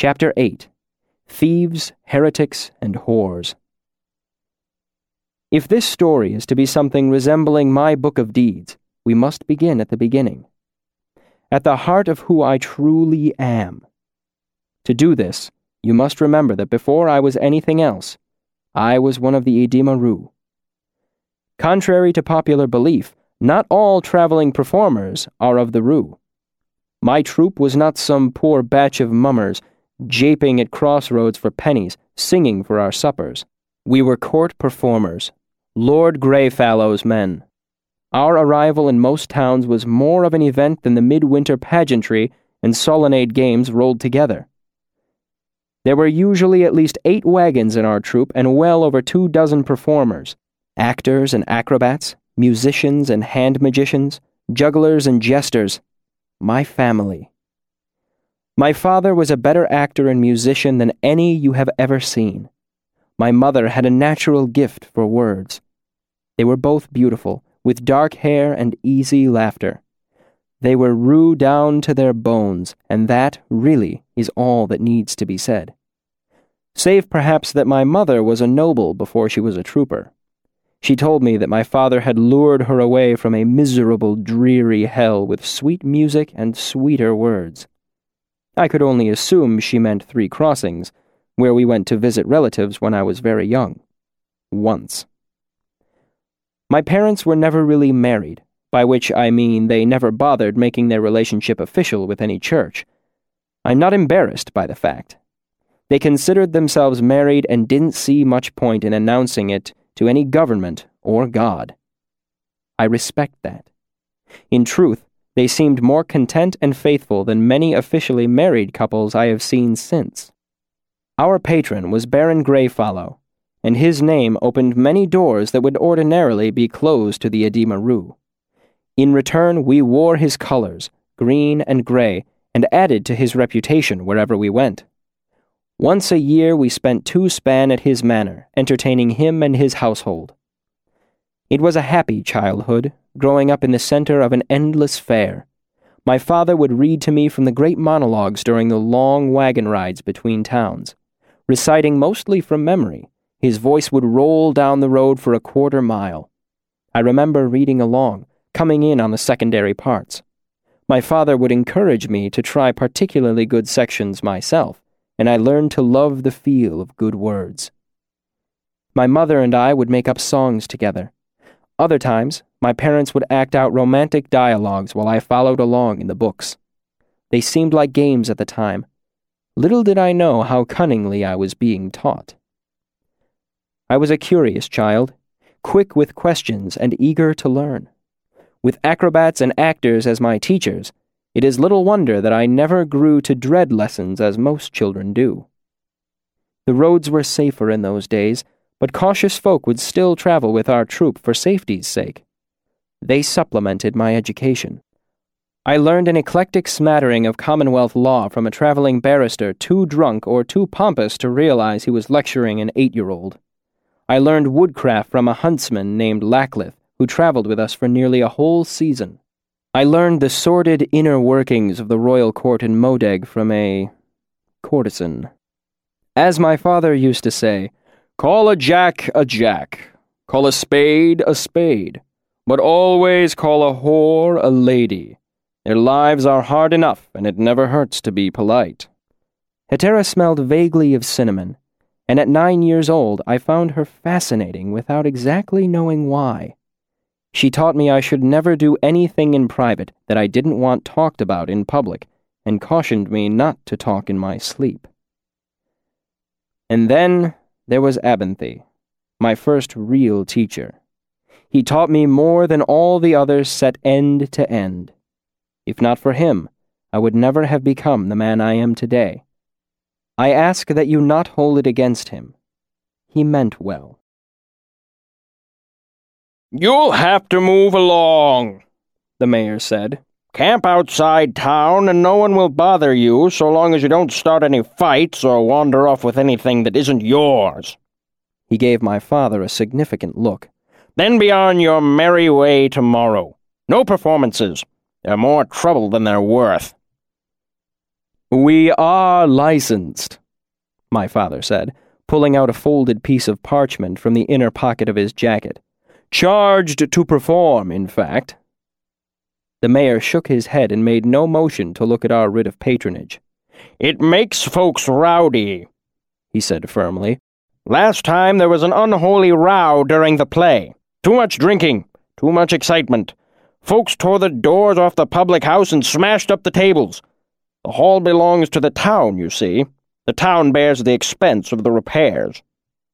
Chapter 8. Thieves, Heretics, and Whores. If this story is to be something resembling my book of deeds, we must begin at the beginning, at the heart of who I truly am. To do this, you must remember that before I was anything else, I was one of the Edema Ruh. Contrary to popular belief, not all traveling performers are of the Ruh. My troupe was not some poor batch of mummers japing at crossroads for pennies, singing for our suppers. We were court performers, Lord Greyfallow's men. Our arrival in most towns was more of an event than the midwinter pageantry and Solonade games rolled together. There were usually at least 8 wagons in our troupe and well over 24 performers, actors and acrobats, musicians and hand magicians, jugglers and jesters. My family. My father was a better actor and musician than any you have ever seen. My mother had a natural gift for words. They were both beautiful, with dark hair and easy laughter. They were Ruh down to their bones, and that, really, is all that needs to be said. Save perhaps that my mother was a noble before she was a trooper. She told me that my father had lured her away from a miserable, dreary hell with sweet music and sweeter words. I could only assume she meant 3 Crossings, where we went to visit relatives when I was very young. Once. My parents were never really married, by which I mean they never bothered making their relationship official with any church. I'm not embarrassed by the fact. They considered themselves married and didn't see much point in announcing it to any government or God. I respect that. In truth, they seemed more content and faithful than many officially married couples I have seen since. Our patron was Baron Greyfallow, and his name opened many doors that would ordinarily be closed to the Edema Ruh. In return, we wore his colors, green and gray, and added to his reputation wherever we went. Once a year we spent 2 span at his manor, entertaining him and his household. It was a happy childhood, growing up in the center of an endless fair. My father would read to me from the great monologues during the long wagon rides between towns. Reciting mostly from memory, his voice would roll down the road for a 1/4 mile. I remember reading along, coming in on the secondary parts. My father would encourage me to try particularly good sections myself, and I learned to love the feel of good words. My mother and I would make up songs together. Other times, my parents would act out romantic dialogues while I followed along in the books. They seemed like games at the time. Little did I know how cunningly I was being taught. I was a curious child, quick with questions and eager to learn. With acrobats and actors as my teachers, it is little wonder that I never grew to dread lessons as most children do. The roads were safer in those days, but cautious folk would still travel with our troupe for safety's sake. They supplemented my education. I learned an eclectic smattering of Commonwealth law from a traveling barrister too drunk or too pompous to realize he was lecturing an 8-year-old. I learned woodcraft from a huntsman named Lacklith, who traveled with us for nearly a whole season. I learned the sordid inner workings of the royal court in Modeg from a courtesan. As my father used to say, "Call a jack, call a spade, but always call a whore a lady. Their lives are hard enough, and it never hurts to be polite." Hetera smelled vaguely of cinnamon, and at 9 years old I found her fascinating without exactly knowing why. She taught me I should never do anything in private that I didn't want talked about in public, and cautioned me not to talk in my sleep. And then there was Abinthy, my first real teacher. He taught me more than all the others set end to end. If not for him, I would never have become the man I am today. I ask that you not hold it against him. He meant well. "You'll have to move along," the mayor said. "Camp outside town and no one will bother you so long as you don't start any fights or wander off with anything that isn't yours." He gave my father a significant look. "Then be on your merry way tomorrow. No performances. They're more trouble than they're worth." "We are licensed," my father said, pulling out a folded piece of parchment from the inner pocket of his jacket. "Charged to perform, in fact." The mayor shook his head and made no motion to look at our writ of patronage. "It makes folks rowdy," he said firmly. "Last time there was an unholy row during the play. Too much drinking, too much excitement. Folks tore the doors off the public house and smashed up the tables. The hall belongs to the town, you see. The town bears the expense of the repairs."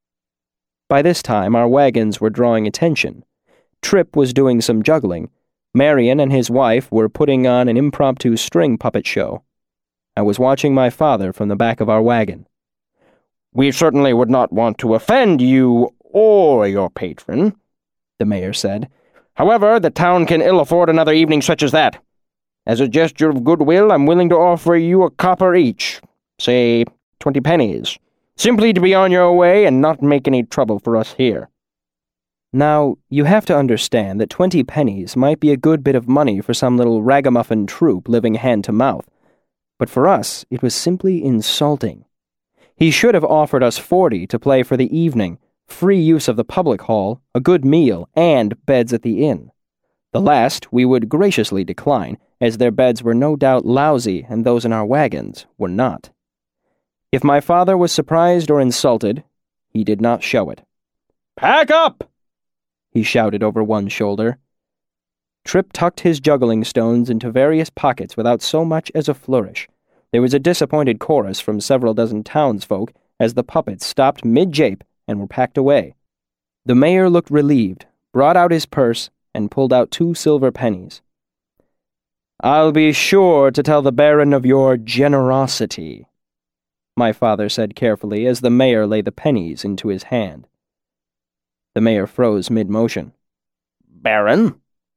By this time, our wagons were drawing attention. Trip was doing some juggling. Marion and his wife were putting on an impromptu string puppet show. I was watching my father from the back of our wagon. "We certainly would not want to offend you or your patron," the mayor said. "However, the town can ill afford another evening such as that. As a gesture of goodwill, I'm willing to offer you a copper each, say 20 pennies, simply to be on your way and not make any trouble for us here." Now, you have to understand that 20 pennies might be a good bit of money for some little ragamuffin troupe living hand to mouth, but for us it was simply insulting. He should have offered us 40 to play for the evening, free use of the public hall, a good meal, and beds at the inn. The last we would graciously decline, as their beds were no doubt lousy and those in our wagons were not. If my father was surprised or insulted, he did not show it. "Pack up!" he shouted over one shoulder. Trip tucked his juggling stones into various pockets without so much as a flourish. There was a disappointed chorus from several dozen townsfolk as the puppets stopped mid-jape and were packed away. The mayor looked relieved, brought out his purse, and pulled out 2 silver pennies. "I'll be sure to tell the Baron of your generosity," my father said carefully as the mayor laid the pennies into his hand. The mayor froze mid-motion. "Baron?"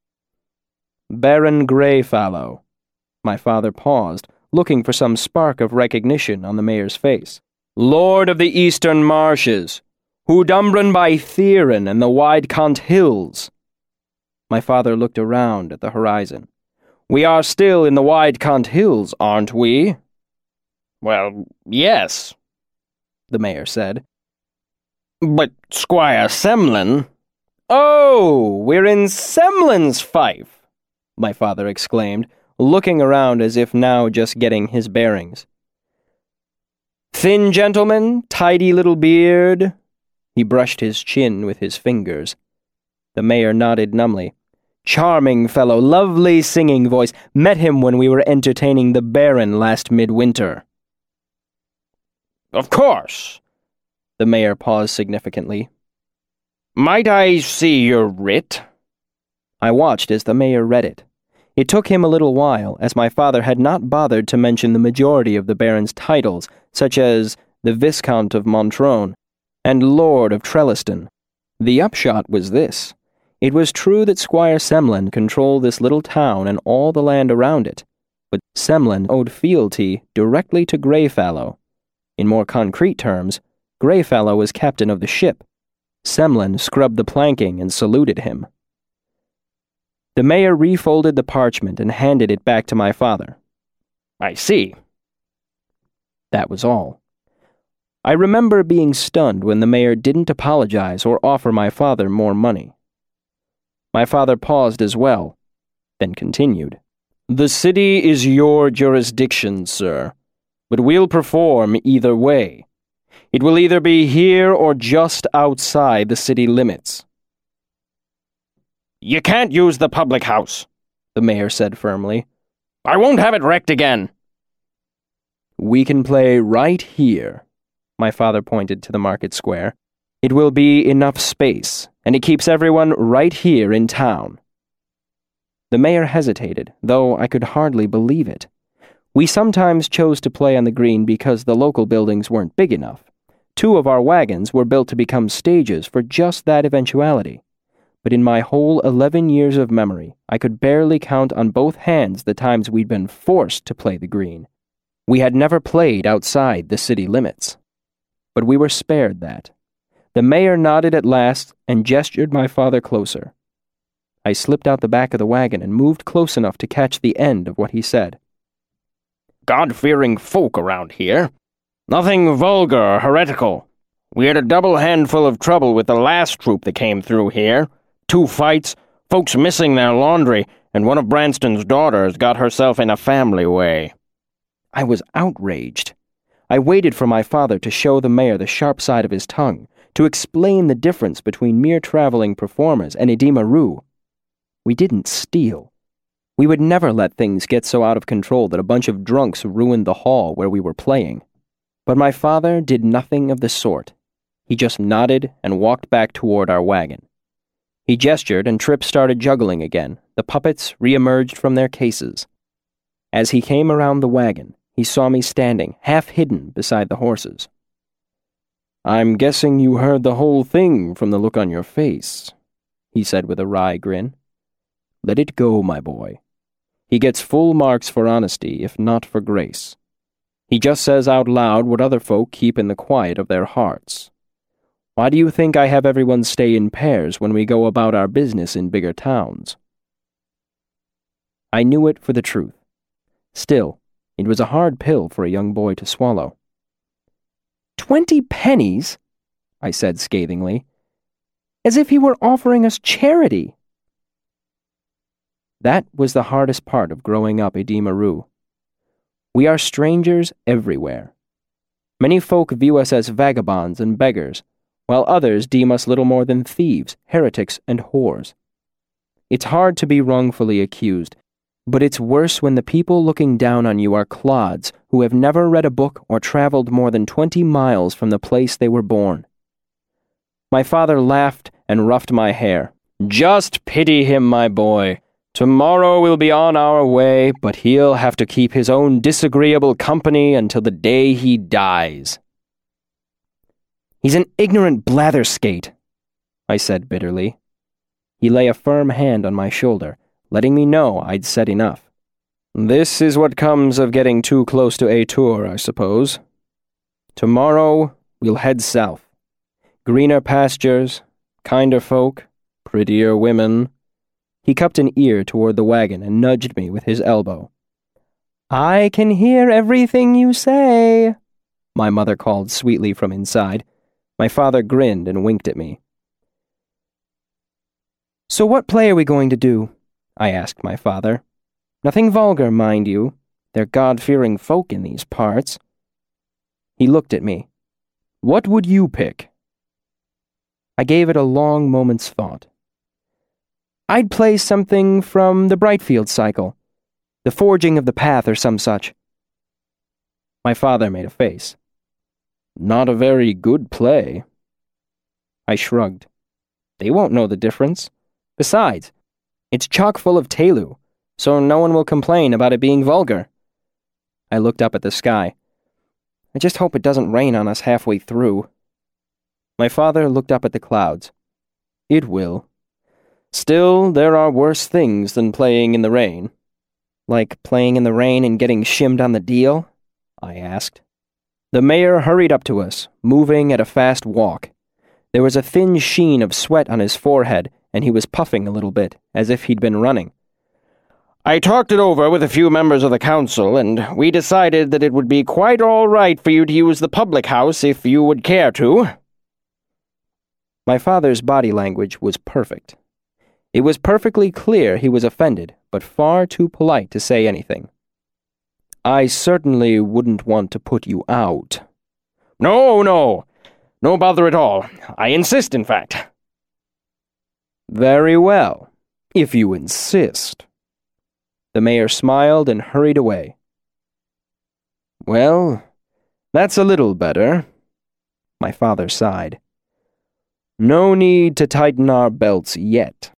"Baron Greyfallow." My father paused, looking for some spark of recognition on the mayor's face. "Lord of the Eastern Marshes, Whodumbren by Theron and the Widecont Hills." My father looked around at the horizon. "We are still in the Widecont Hills, aren't we?" "Well, yes," the mayor said. "But Squire Semlin—" "Oh, we're in Semlin's fief," my father exclaimed, looking around as if now just getting his bearings. "Thin gentleman, tidy little beard." He brushed his chin with his fingers. The mayor nodded numbly. "Charming fellow, lovely singing voice. Met him when we were entertaining the Baron last midwinter." "Of course." The mayor paused significantly. "Might I see your writ?" I watched as the mayor read it. It took him a little while, as my father had not bothered to mention the majority of the Baron's titles, such as the Viscount of Montrone and Lord of Trelliston. The upshot was this. It was true that Squire Semlin controlled this little town and all the land around it, but Semlin owed fealty directly to Greyfallow. In more concrete terms, Greyfallow was captain of the ship. Semlin scrubbed the planking and saluted him. The mayor refolded the parchment and handed it back to my father. "I see." That was all. I remember being stunned when the mayor didn't apologize or offer my father more money. My father paused as well, then continued. "The city is your jurisdiction, sir, but we'll perform either way. It will either be here or just outside the city limits." "You can't use the public house," the mayor said firmly. "I won't have it wrecked again." "We can play right here." My father pointed to the market square. "It will be enough space, and it keeps everyone right here in town." The mayor hesitated, though I could hardly believe it. We sometimes chose to play on the green because the local buildings weren't big enough. 2 of our wagons were built to become stages for just that eventuality. But in my whole 11 years of memory, I could barely count on both hands the times we'd been forced to play the green. We had never played outside the city limits. But we were spared that. The mayor nodded at last and gestured my father closer. I slipped out the back of the wagon and moved close enough to catch the end of what he said. God-fearing folk around here. Nothing vulgar or heretical. We had a double handful of trouble with the last troop that came through here. 2 fights, folks missing their laundry, and one of Branston's daughters got herself in a family way." I was outraged. I waited for my father to show the mayor the sharp side of his tongue, to explain the difference between mere traveling performers and Edema Ruh. We didn't steal. We would never let things get so out of control that a bunch of drunks ruined the hall where we were playing. But my father did nothing of the sort. He just nodded and walked back toward our wagon. He gestured and Trip started juggling again. The puppets re-emerged from their cases. As he came around the wagon, he saw me standing, half hidden beside the horses. "I'm guessing you heard the whole thing from the look on your face," he said with a wry grin. "Let it go, my boy. He gets full marks for honesty, if not for grace. He just says out loud what other folk keep in the quiet of their hearts. Why do you think I have everyone stay in pairs when we go about our business in bigger towns?" I knew it for the truth. Still, it was a hard pill for a young boy to swallow. 20 pennies? I said scathingly. As if he were offering us charity. That was the hardest part of growing up Edema Ruh. We are strangers everywhere. Many folk view us as vagabonds and beggars, while others deem us little more than thieves, heretics, and whores. It's hard to be wrongfully accused, but it's worse when the people looking down on you are clods who have never read a book or traveled more than 20 miles from the place they were born. My father laughed and ruffed my hair. "Just pity him, my boy. Tomorrow we'll be on our way, but he'll have to keep his own disagreeable company until the day he dies." "He's an ignorant blatherskate," I said bitterly. He lay a firm hand on my shoulder, letting me know I'd said enough. "This is what comes of getting too close to Atur, I suppose. Tomorrow we'll head south. Greener pastures, kinder folk, prettier women." He cupped an ear toward the wagon and nudged me with his elbow. "I can hear everything you say," my mother called sweetly from inside. My father grinned and winked at me. "So what play are we going to do?" I asked my father. "Nothing vulgar, mind you. They're God-fearing folk in these parts." He looked at me. "What would you pick?" I gave it a long moment's thought. "I'd play something from the Brightfield cycle. The Forging of the Path or some such." My father made a face. "Not a very good play." I shrugged. "They won't know the difference. Besides, it's chock full of Tehlu, so no one will complain about it being vulgar." I looked up at the sky. "I just hope it doesn't rain on us halfway through." My father looked up at the clouds. "It will. Still, there are worse things than playing in the rain." "Like playing in the rain and getting shimmed on the deal?" I asked. The mayor hurried up to us, moving at a fast walk. There was a thin sheen of sweat on his forehead, and he was puffing a little bit, as if he'd been running. "I talked it over with a few members of the council, and we decided that it would be quite all right for you to use the public house if you would care to." My father's body language was perfect. It was perfectly clear he was offended, but far too polite to say anything. "I certainly wouldn't want to put you out." No bother at all. I insist, in fact." "Very well, if you insist." The mayor smiled and hurried away. "Well, that's a little better." My father sighed. "No need to tighten our belts yet."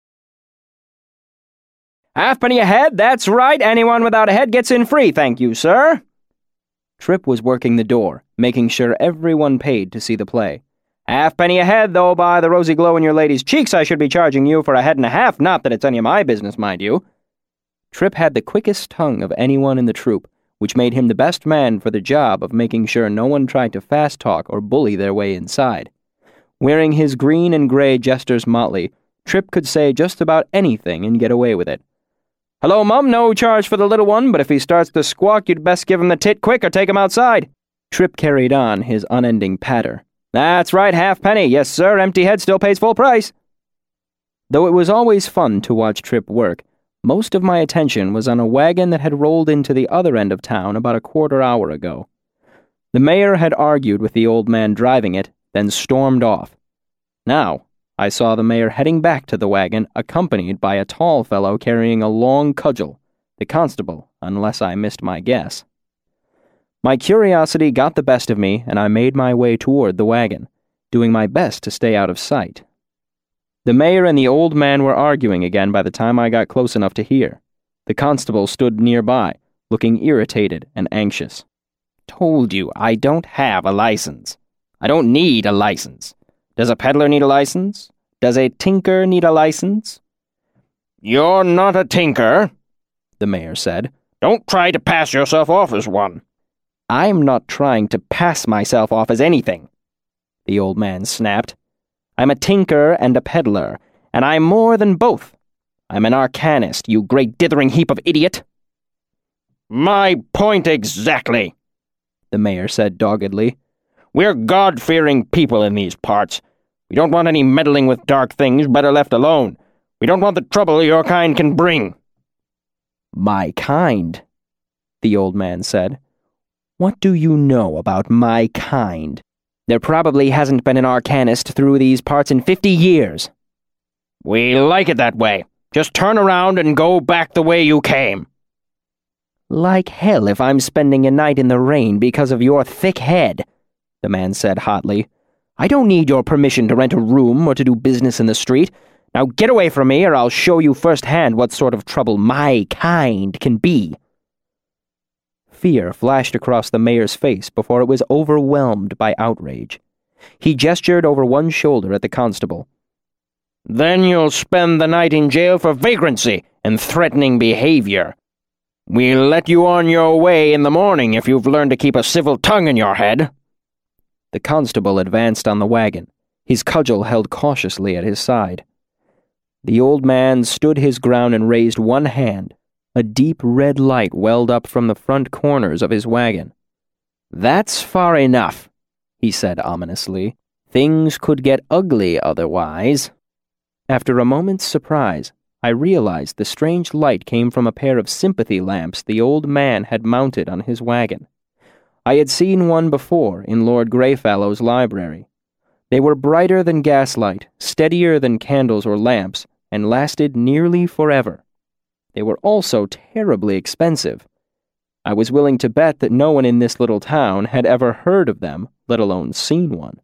"Halfpenny a head, that's right. Anyone without a head gets in free, thank you, sir." Trip was working the door, making sure everyone paid to see the play. "Halfpenny a head, though, by the rosy glow in your lady's cheeks, I should be charging you for a head and a half, not that it's any of my business, mind you." Trip had the quickest tongue of anyone in the troupe, which made him the best man for the job of making sure no one tried to fast-talk or bully their way inside. Wearing his green and gray jester's motley, Trip could say just about anything and get away with it. Hello, Mum, no charge for the little one, but if he starts to squawk, you'd best give him the tit quick or take him outside. Trip carried on his unending patter. That's right, halfpenny. Yes, sir, empty head still pays full price. Though it was always fun to watch Trip work, most of my attention was on a wagon that had rolled into the other end of town about a quarter hour ago. The mayor had argued with the old man driving it, then stormed off. Now, I saw the mayor heading back to the wagon, accompanied by a tall fellow carrying a long cudgel, the constable, unless I missed my guess. My curiosity got the best of me, and I made my way toward the wagon, doing my best to stay out of sight. The mayor and the old man were arguing again by the time I got close enough to hear. The constable stood nearby, looking irritated and anxious. Told you, I don't have a license. I don't need a license. Does a peddler need a license? Does a tinker need a license? You're not a tinker, the mayor said. Don't try to pass yourself off as one. I'm not trying to pass myself off as anything, the old man snapped. I'm a tinker and a peddler, and I'm more than both. I'm an arcanist, you great dithering heap of idiot. My point exactly, the mayor said doggedly. We're God-fearing people in these parts. We don't want any meddling with dark things, better left alone. We don't want the trouble your kind can bring. My kind, the old man said. What do you know about my kind? There probably hasn't been an arcanist through these parts in 50 years. We like it that way. Just turn around and go back the way you came. Like hell if I'm spending a night in the rain because of your thick head, the man said hotly. I don't need your permission to rent a room or to do business in the street. Now get away from me or I'll show you firsthand what sort of trouble my kind can be. Fear flashed across the mayor's face before it was overwhelmed by outrage. He gestured over one shoulder at the constable. Then you'll spend the night in jail for vagrancy and threatening behavior. We'll let you on your way in the morning if you've learned to keep a civil tongue in your head. The constable advanced on the wagon, his cudgel held cautiously at his side. The old man stood his ground and raised one hand. A deep red light welled up from the front corners of his wagon. That's far enough, he said ominously. Things could get ugly otherwise. After a moment's surprise, I realized the strange light came from a pair of sympathy lamps the old man had mounted on his wagon. I had seen one before in Lord Greyfellow's library. They were brighter than gaslight, steadier than candles or lamps, and lasted nearly forever. They were also terribly expensive. I was willing to bet that no one in this little town had ever heard of them, let alone seen one.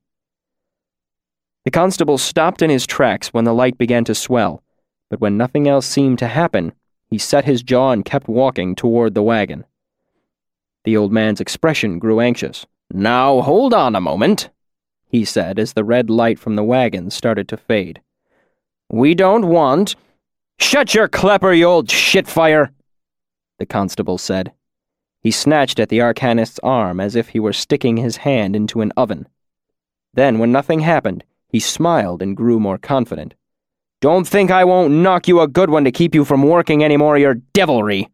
The constable stopped in his tracks when the light began to swell, but when nothing else seemed to happen, he set his jaw and kept walking toward the wagon. The old man's expression grew anxious. Now hold on a moment, he said as the red light from the wagon started to fade. We don't want... Shut your clapper, you old shitfire, the constable said. He snatched at the arcanist's arm as if he were sticking his hand into an oven. Then, when nothing happened, he smiled and grew more confident. Don't think I won't knock you a good one to keep you from working any more of your devilry.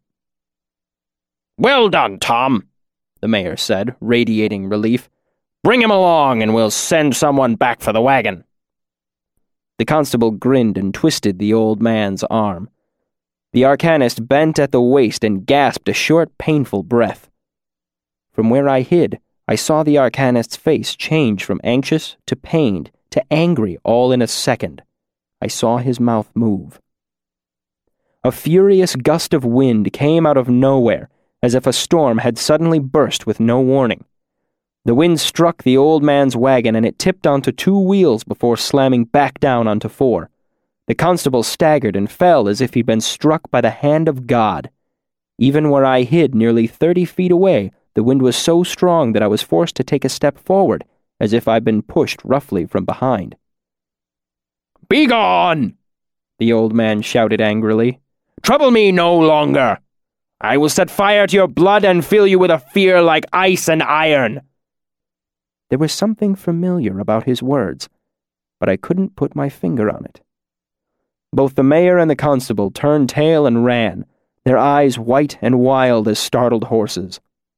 Well done, Tom, the mayor said, radiating relief. Bring him along and we'll send someone back for the wagon. The constable grinned and twisted the old man's arm. The arcanist bent at the waist and gasped a short, painful breath. From where I hid, I saw the arcanist's face change from anxious to pained to angry all in a second. I saw his mouth move. A furious gust of wind came out of nowhere, as if a storm had suddenly burst with no warning. The wind struck the old man's wagon and it tipped onto 2 wheels before slamming back down onto 4. The constable staggered and fell as if he'd been struck by the hand of God. Even where I hid nearly 30 feet away, the wind was so strong that I was forced to take a step forward, as if I'd been pushed roughly from behind. Begone! The old man shouted angrily. Trouble me no longer! I will set fire to your blood and fill you with a fear like ice and iron. There was something familiar about his words, but I couldn't put my finger on it. Both the mayor and the constable turned tail and ran, their eyes white and wild as startled horses.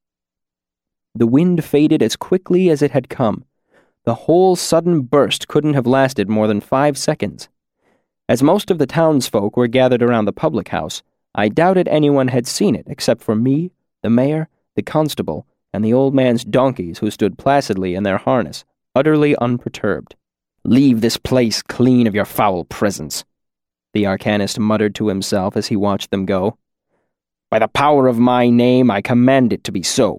The wind faded as quickly as it had come. The whole sudden burst couldn't have lasted more than 5 seconds. As most of the townsfolk were gathered around the public house, I doubted anyone had seen it except for me, the mayor, the constable, and the old man's donkeys who stood placidly in their harness, utterly unperturbed. "Leave this place clean of your foul presence," the arcanist muttered to himself as he watched them go. "By the power of my name, I command it to be so."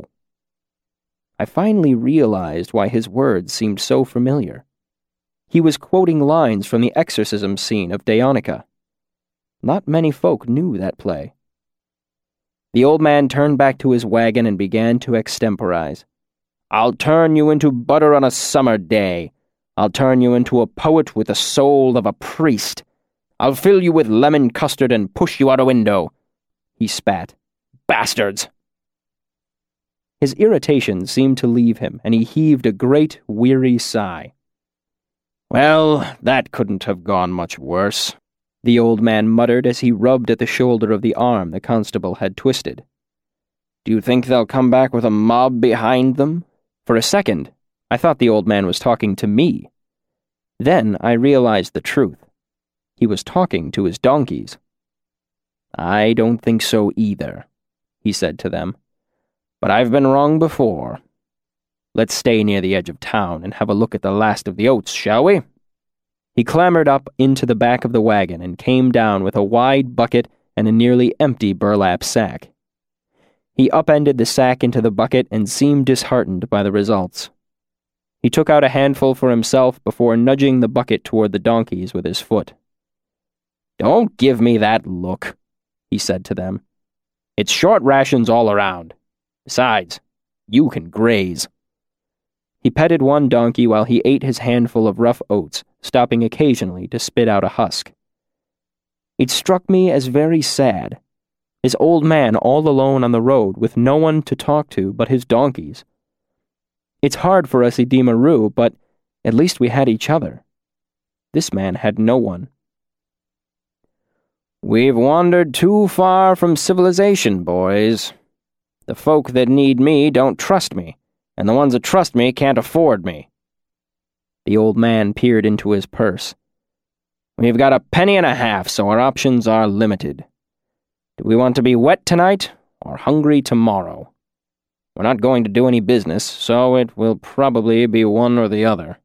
I finally realized why his words seemed so familiar. He was quoting lines from the exorcism scene of Daonica. Not many folk knew that play. The old man turned back to his wagon and began to extemporize. "I'll turn you into butter on a summer day. I'll turn you into a poet with the soul of a priest. I'll fill you with lemon custard and push you out a window." He spat. "Bastards!" His irritation seemed to leave him, and he heaved a great, weary sigh. "Well, that couldn't have gone much worse," the old man muttered as he rubbed at the shoulder of the arm the constable had twisted. "Do you think they'll come back with a mob behind them?" For a second, I thought the old man was talking to me. Then I realized the truth. He was talking to his donkeys. "I don't think so either," he said to them. "But I've been wrong before. Let's stay near the edge of town and have a look at the last of the oats, shall we?" He clambered up into the back of the wagon and came down with a wide bucket and a nearly empty burlap sack. He upended the sack into the bucket and seemed disheartened by the results. He took out a handful for himself before nudging the bucket toward the donkeys with his foot. "Don't give me that look," he said to them. "It's short rations all around. Besides, you can graze." He petted one donkey while he ate his handful of rough oats, stopping occasionally to spit out a husk. It struck me as very sad. This old man all alone on the road with no one to talk to but his donkeys. It's hard for us Idemaru, but at least we had each other. This man had no one. "We've wandered too far from civilization, boys. The folk that need me don't trust me, and the ones that trust me can't afford me." The old man peered into his purse. "We've got a penny and a half, so our options are limited. Do we want to be wet tonight, or hungry tomorrow? We're not going to do any business, so it will probably be one or the other."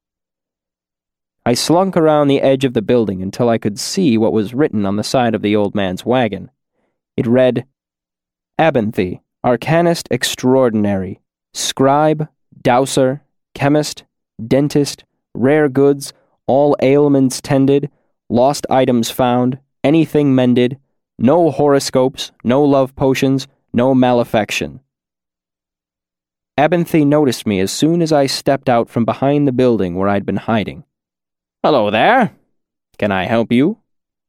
I slunk around the edge of the building until I could see what was written on the side of the old man's wagon. It read, "Abinthy, Arcanist Extraordinary, Scribe, Dowser, Chemist, Dentist, Rare Goods, all ailments tended, lost items found, anything mended, no horoscopes, no love potions, no malefaction." Abinthy noticed me as soon as I stepped out from behind the building where I'd been hiding. "Hello there. Can I help you?"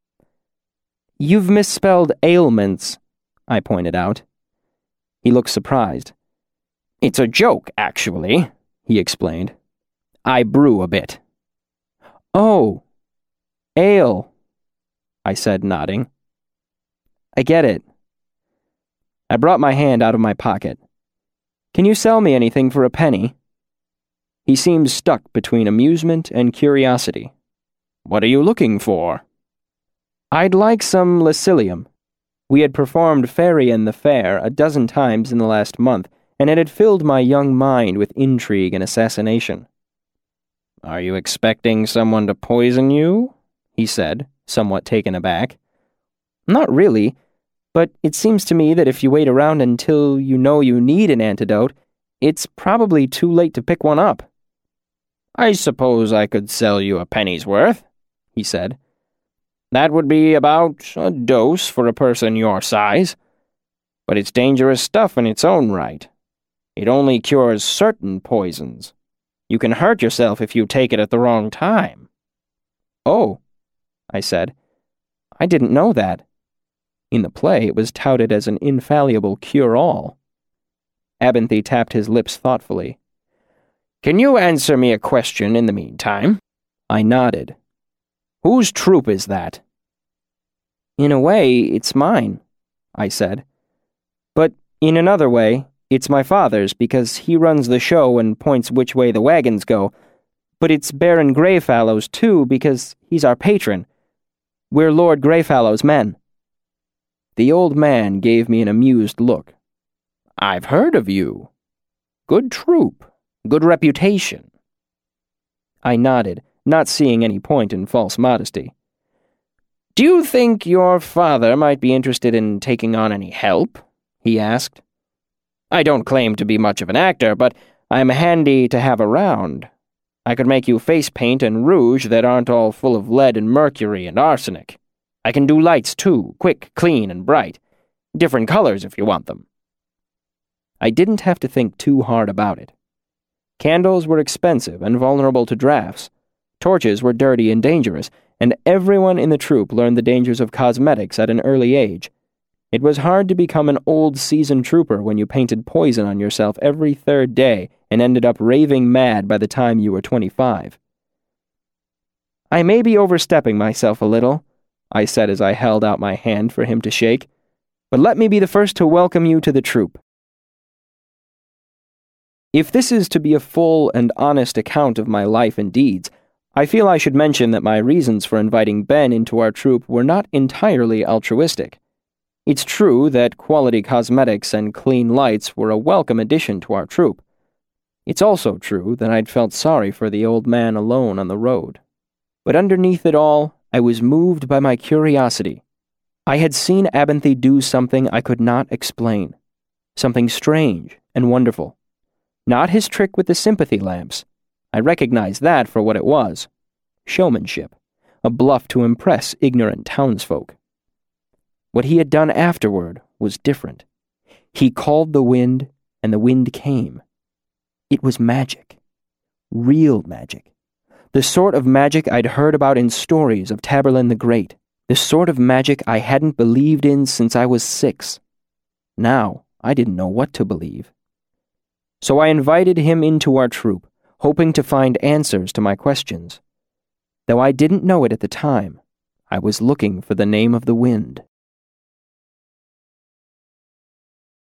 "You've misspelled ailments," I pointed out. He looked surprised. "It's a joke, actually," he explained. "I brew a bit." "Oh, ale," I said, nodding. "I get it." I brought my hand out of my pocket. "Can you sell me anything for a penny?" He seemed stuck between amusement and curiosity. "What are you looking for?" "I'd like some Lycilium. We had performed Fairy and the Fair a dozen times in the last month, and it had filled my young mind with intrigue and assassination." "Are you expecting someone to poison you?" he said, somewhat taken aback. "Not really, but it seems to me that if you wait around until you know you need an antidote, it's probably too late to pick one up." "I suppose I could sell you a penny's worth," he said. "That would be about a dose for a person your size. But it's dangerous stuff in its own right. It only cures certain poisons. You can hurt yourself if you take it at the wrong time." "Oh," I said. "I didn't know that." In the play, it was touted as an infallible cure-all. Abinthy tapped his lips thoughtfully. "Can you answer me a question in the meantime?" I nodded. "Whose troop is that?" "In a way, it's mine." I said. But in another way, it's my father's because he runs the show and points which way the wagons go. But it's Baron Greyfallow's too because he's our patron. We're Lord Greyfallow's men. The old man gave me an amused look. I've heard of you. Good troop. Good reputation. I nodded, not seeing any point in false modesty. Do you think your father might be interested in taking on any help? He asked. I don't claim to be much of an actor, but I'm handy to have around. I could make you face paint and rouge that aren't all full of lead and mercury and arsenic. I can do lights, too, quick, clean, and bright. Different colors if you want them. I didn't have to think too hard about it. Candles were expensive and vulnerable to drafts. Torches were dirty and dangerous, and everyone in the troop learned the dangers of cosmetics at an early age. It was hard to become an old seasoned trooper when you painted poison on yourself every third day and ended up raving mad by the time you were 25. I may be overstepping myself a little, I said as I held out my hand for him to shake, but let me be the first to welcome you to the troop. If this is to be a full and honest account of my life and deeds, I feel I should mention that my reasons for inviting Ben into our troop were not entirely altruistic. It's true that quality cosmetics and clean lights were a welcome addition to our troop. It's also true that I'd felt sorry for the old man alone on the road. But underneath it all, I was moved by my curiosity. I had seen Abinthy do something I could not explain. Something strange and wonderful. Not his trick with the sympathy lamps. I recognized that for what it was. Showmanship. A bluff to impress ignorant townsfolk. What he had done afterward was different. He called the wind, and the wind came. It was magic. Real magic. The sort of magic I'd heard about in stories of Taborlin the Great. The sort of magic I hadn't believed in since I was 6. Now, I didn't know what to believe. So I invited him into our troop, hoping to find answers to my questions. Though I didn't know it at the time, I was looking for the name of the wind.